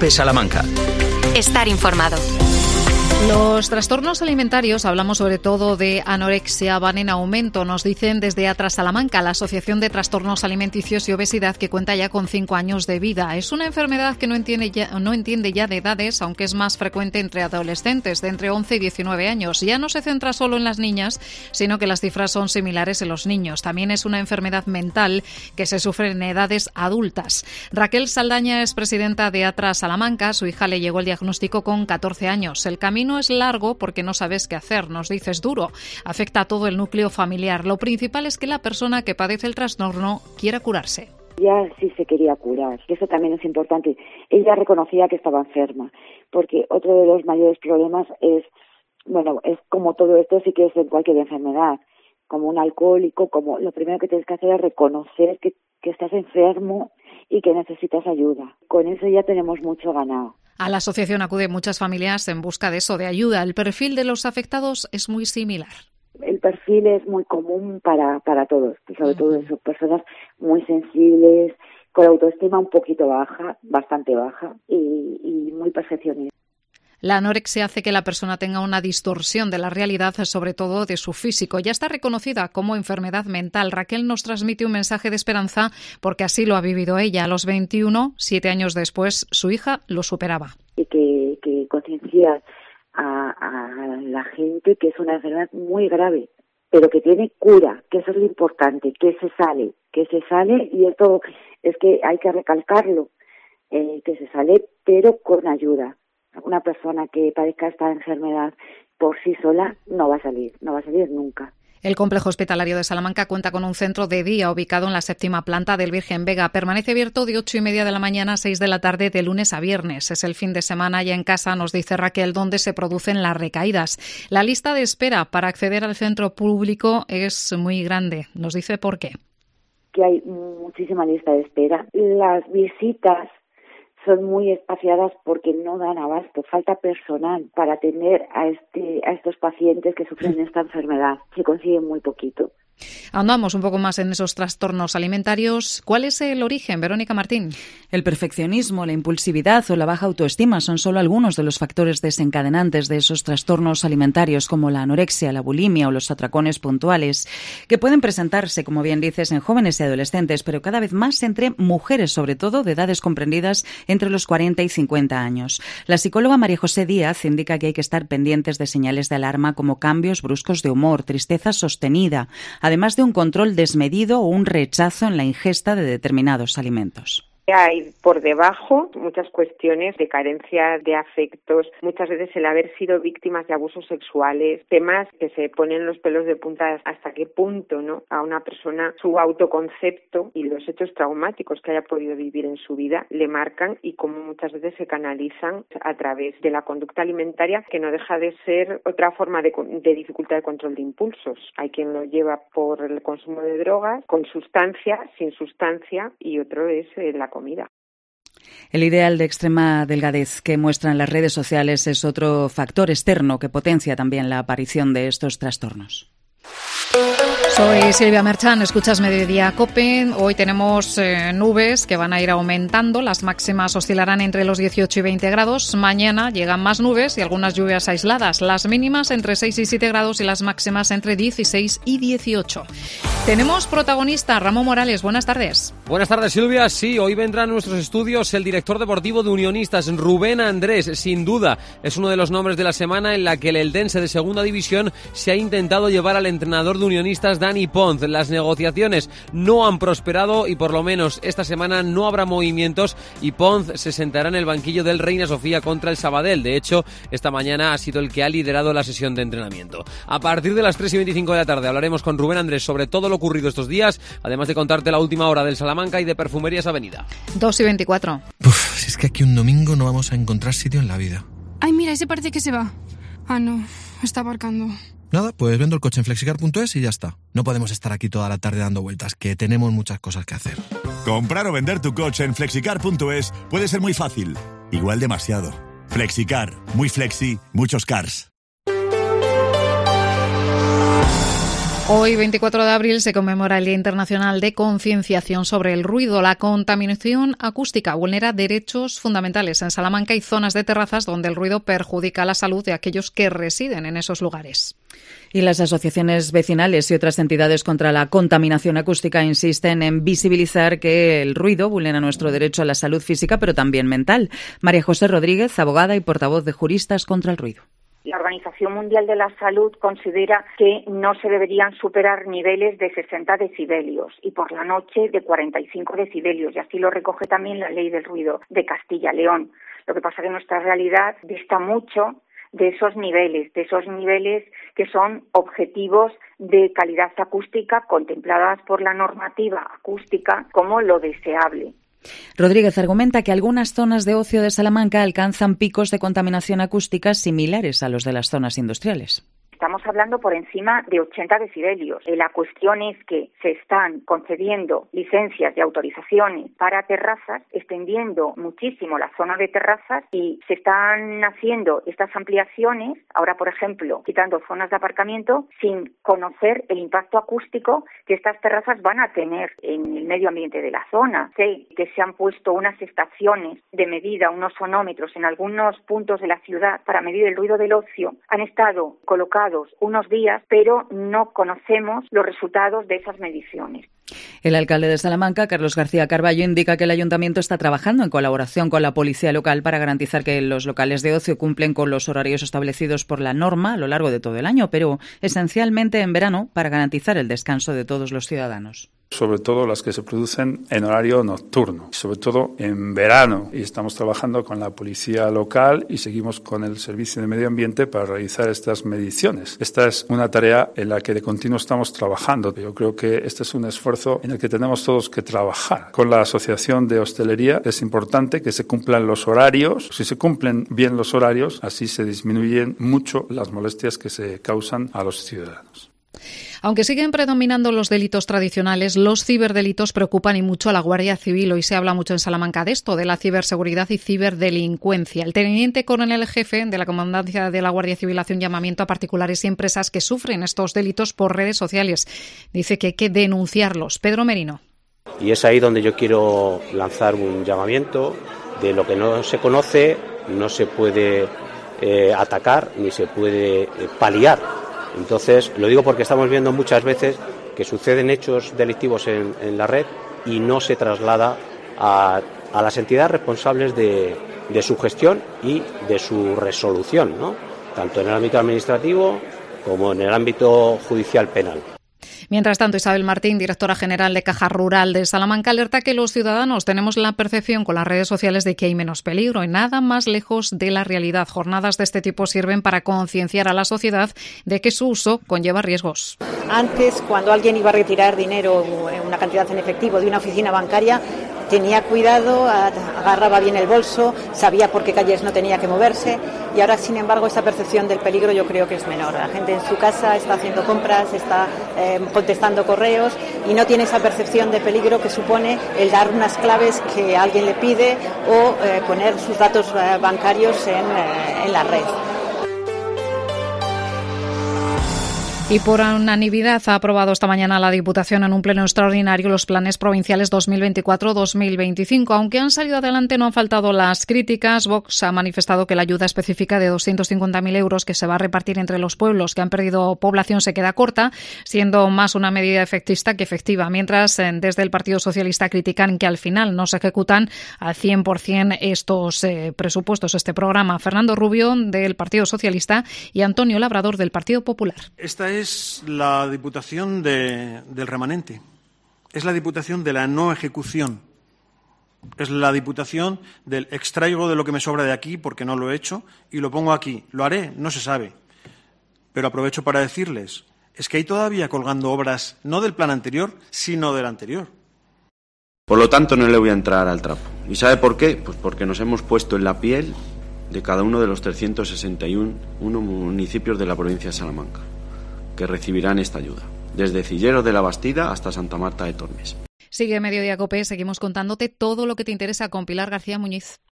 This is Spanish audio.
COPE Salamanca. Estar informado. Los trastornos alimentarios, hablamos sobre todo de anorexia, van en aumento, nos dicen desde Atrás Salamanca, la Asociación de Trastornos Alimenticios y Obesidad, que cuenta ya con 5 años de vida. Es una enfermedad que no entiende ya de edades, aunque es más frecuente entre adolescentes de entre 11 y 19 años. Ya no se centra solo en las niñas, sino que las cifras son similares en los niños. También es una enfermedad mental que se sufre en edades adultas. Raquel Saldaña es presidenta de Atrás Salamanca. Su hija le llegó el diagnóstico con 14 años. El camino es largo porque no sabes qué hacer, nos dice, es duro. Afecta a todo el núcleo familiar. Lo principal es que la persona que padece el trastorno quiera curarse. Ya sí se quería curar, que eso también es importante. Ella reconocía que estaba enferma, porque otro de los mayores problemas es como todo esto, sí que es en cualquier enfermedad, como un alcohólico, como lo primero que tienes que hacer es reconocer que estás enfermo y que necesitas ayuda. Con eso ya tenemos mucho ganado. A la asociación acuden muchas familias en busca de eso, de ayuda. El perfil de los afectados es muy similar. El perfil es muy común para todos, sobre todo eso, personas muy sensibles, con autoestima un poquito baja, bastante baja y muy perfeccionistas. La anorexia hace que la persona tenga una distorsión de la realidad, sobre todo de su físico. Ya está reconocida como enfermedad mental. Raquel nos transmite un mensaje de esperanza porque así lo ha vivido ella. A los 21, 7 años después, su hija lo superaba. Y que concienciar a la gente que es una enfermedad muy grave, pero que tiene cura, que eso es lo importante, que se sale y esto es que hay que recalcarlo, que se sale pero con ayuda. Una persona que padezca esta enfermedad por sí sola no va a salir nunca. El complejo hospitalario de Salamanca cuenta con un centro de día ubicado en la 7ª planta del Virgen Vega. Permanece abierto de 8:30 de la mañana a 6 de la tarde de lunes a viernes. Es el fin de semana ya en casa, nos dice Raquel, donde se producen las recaídas. La lista de espera para acceder al centro público es muy grande. Nos dice por qué. Que hay muchísima lista de espera. Las visitas son muy espaciadas porque no dan abasto, falta personal para atender a estos pacientes que sufren esta enfermedad. Se consigue muy poquito. Andamos un poco más en esos trastornos alimentarios. ¿Cuál es el origen, Verónica Martín? El perfeccionismo, la impulsividad o la baja autoestima son solo algunos de los factores desencadenantes de esos trastornos alimentarios como la anorexia, la bulimia o los atracones puntuales, que pueden presentarse, como bien dices, en jóvenes y adolescentes, pero cada vez más entre mujeres, sobre todo de edades comprendidas entre los 40 y 50 años. La psicóloga María José Díaz indica que hay que estar pendientes de señales de alarma como cambios bruscos de humor, tristeza sostenida, además de un control desmedido o un rechazo en la ingesta de determinados alimentos. Hay por debajo muchas cuestiones de carencia de afectos, muchas veces el haber sido víctimas de abusos sexuales, temas que se ponen los pelos de punta hasta qué punto, ¿no?, a una persona su autoconcepto y los hechos traumáticos que haya podido vivir en su vida le marcan y cómo muchas veces se canalizan a través de la conducta alimentaria, que no deja de ser otra forma de dificultad de control de impulsos. Hay quien lo lleva por el consumo de drogas, con sustancia, sin sustancia, y otro es la comida. El ideal de extrema delgadez que muestran las redes sociales es otro factor externo que potencia también la aparición de estos trastornos. Soy Silvia Merchan, escuchas Mediodía COPE. Hoy tenemos nubes que van a ir aumentando, las máximas oscilarán entre los 18 y 20 grados. Mañana llegan más nubes y algunas lluvias aisladas, las mínimas entre 6 y 7 grados y las máximas entre 16 y 18. Tenemos protagonista, Ramón Morales, buenas tardes. Buenas tardes, Silvia. Sí, hoy vendrá a nuestros estudios el director deportivo de Unionistas, Rubén Andrés. Sin duda, es uno de los nombres de la semana en la que el eldense de segunda división se ha intentado llevar al entrenador de Unionistas, Dani Pons. Las negociaciones no han prosperado y por lo menos esta semana no habrá movimientos y Pons se sentará en el banquillo del Reina Sofía contra el Sabadell. De hecho, esta mañana ha sido el que ha liderado la sesión de entrenamiento. A partir de las 3:25 de la tarde hablaremos con Rubén Andrés sobre todo lo ocurrido estos días, además de contarte la última hora del Salamanca y de Perfumerías Avenida. 2:24. Si es que aquí un domingo no vamos a encontrar sitio en la vida. Ay, mira, ese parece que se va. Ah, no, está aparcando. Nada, pues vendo el coche en flexicar.es y ya está. No podemos estar aquí toda la tarde dando vueltas, que tenemos muchas cosas que hacer. Comprar o vender tu coche en flexicar.es puede ser muy fácil, igual demasiado. Flexicar, muy flexi, muchos cars. Hoy, 24 de abril, se conmemora el Día Internacional de Concienciación sobre el Ruido. La contaminación acústica vulnera derechos fundamentales. En Salamanca hay zonas de terrazas donde el ruido perjudica la salud de aquellos que residen en esos lugares. Y las asociaciones vecinales y otras entidades contra la contaminación acústica insisten en visibilizar que el ruido vulnera nuestro derecho a la salud física, pero también mental. María José Rodríguez, abogada y portavoz de Juristas contra el Ruido. La Organización Mundial de la Salud considera que no se deberían superar niveles de 60 decibelios y por la noche de 45 decibelios, y así lo recoge también la Ley del Ruido de Castilla-León. Lo que pasa es que nuestra realidad dista mucho de esos niveles que son objetivos de calidad acústica contempladas por la normativa acústica como lo deseable. Rodríguez argumenta que algunas zonas de ocio de Salamanca alcanzan picos de contaminación acústica similares a los de las zonas industriales. Estamos hablando por encima de 80 decibelios. La cuestión es que se están concediendo licencias y autorizaciones para terrazas, extendiendo muchísimo la zona de terrazas y se están haciendo estas ampliaciones, ahora por ejemplo, quitando zonas de aparcamiento, sin conocer el impacto acústico que estas terrazas van a tener en el medio ambiente de la zona. Sé que se han puesto unas estaciones de medida, unos sonómetros en algunos puntos de la ciudad para medir el ruido del ocio. Han estado colocados unos días, pero no conocemos los resultados de esas mediciones. El alcalde de Salamanca, Carlos García Carballo, indica que el ayuntamiento está trabajando en colaboración con la policía local para garantizar que los locales de ocio cumplen con los horarios establecidos por la norma a lo largo de todo el año, pero esencialmente en verano para garantizar el descanso de todos los ciudadanos. Sobre todo las que se producen en horario nocturno, sobre todo en verano. Y estamos trabajando con la policía local y seguimos con el Servicio de Medio Ambiente para realizar estas mediciones. Esta es una tarea en la que de continuo estamos trabajando. Yo creo que este es un esfuerzo en el que tenemos todos que trabajar. Con la Asociación de Hostelería es importante que se cumplan los horarios. Si se cumplen bien los horarios, así se disminuyen mucho las molestias que se causan a los ciudadanos. Aunque siguen predominando los delitos tradicionales, los ciberdelitos preocupan y mucho a la Guardia Civil. Hoy se habla mucho en Salamanca de esto, de la ciberseguridad y ciberdelincuencia. El teniente coronel jefe de la Comandancia de la Guardia Civil hace un llamamiento a particulares y empresas que sufren estos delitos por redes sociales. Dice que hay que denunciarlos. Pedro Merino. Y es ahí donde yo quiero lanzar un llamamiento de lo que no se conoce, no se puede atacar ni se puede paliar. Entonces, lo digo porque estamos viendo muchas veces que suceden hechos delictivos en la red y no se traslada a las entidades responsables de su gestión y de su resolución, ¿no? Tanto en el ámbito administrativo como en el ámbito judicial penal. Mientras tanto, Isabel Martín, directora general de Caja Rural de Salamanca, alerta que los ciudadanos tenemos la percepción con las redes sociales de que hay menos peligro y nada más lejos de la realidad. Jornadas de este tipo sirven para concienciar a la sociedad de que su uso conlleva riesgos. Antes, cuando alguien iba a retirar dinero, una cantidad en efectivo de una oficina bancaria, tenía cuidado, agarraba bien el bolso, sabía por qué calles no tenía que moverse y ahora, sin embargo, esa percepción del peligro yo creo que es menor. La gente en su casa está haciendo compras, está contestando correos y no tiene esa percepción de peligro que supone el dar unas claves que alguien le pide o poner sus datos bancarios en la red. Y por unanimidad ha aprobado esta mañana la Diputación en un pleno extraordinario los planes provinciales 2024-2025. Aunque han salido adelante, no han faltado las críticas. Vox ha manifestado que la ayuda específica de 250.000 euros que se va a repartir entre los pueblos que han perdido población se queda corta, siendo más una medida efectista que efectiva. Mientras, desde el Partido Socialista critican que al final no se ejecutan al 100% estos presupuestos, este programa. Fernando Rubio, del Partido Socialista, y Antonio Labrador, del Partido Popular. Esta es la Diputación del remanente, es la Diputación de la no ejecución, es la Diputación del extraigo de lo que me sobra de aquí porque no lo he hecho y lo pongo aquí. ¿Lo haré? No se sabe. Pero aprovecho para decirles, es que hay todavía colgando obras no del plan anterior, sino del anterior. Por lo tanto, no le voy a entrar al trapo. ¿Y sabe por qué? Pues porque nos hemos puesto en la piel de cada uno de los 361 municipios de la provincia de Salamanca que recibirán esta ayuda, desde Cilleros de la Bastida hasta Santa Marta de Tormes. Sigue Mediodía COPE, seguimos contándote todo lo que te interesa con Pilar García Muñiz.